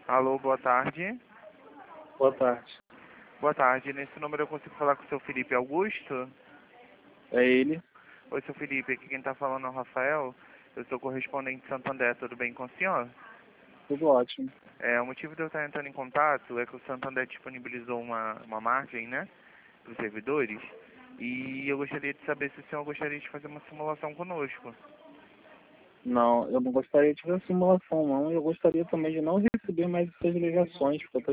Alô, boa tarde. Boa tarde. Boa tarde. Nesse número eu consigo falar com o seu Felipe Augusto? É ele? Oi, seu Felipe. Aqui quem tá falando é o Rafael. Eu sou correspondente de Santo André. Tudo bem com o senhor? Tudo ótimo. O motivo de eu estar entrando em contato é que o Santo André disponibilizou uma margem, né, para os servidores. E eu gostaria de saber se o senhor gostaria de fazer uma simulação conosco. Não, eu não gostaria de fazer simulação, não. Eu gostaria também de não receber mais essas ligações, porque eu tô